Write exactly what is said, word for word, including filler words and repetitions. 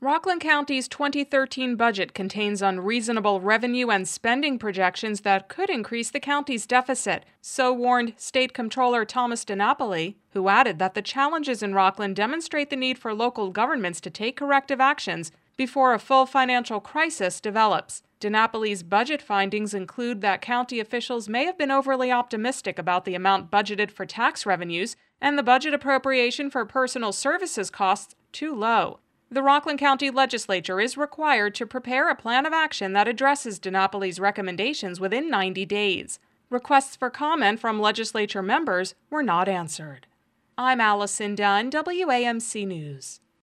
Rockland County's twenty thirteen budget contains unreasonable revenue and spending projections that could increase the county's deficit, so warned State Comptroller Thomas DiNapoli, who added that the challenges in Rockland demonstrate the need for local governments to take corrective actions before a full financial crisis develops. DiNapoli's budget findings include that county officials may have been overly optimistic about the amount budgeted for tax revenues and the budget appropriation for personal services costs too low. The Rockland County Legislature is required to prepare a plan of action that addresses DiNapoli's recommendations within ninety days. Requests for comment from legislature members were not answered. I'm Allison Dunn, W A M C News.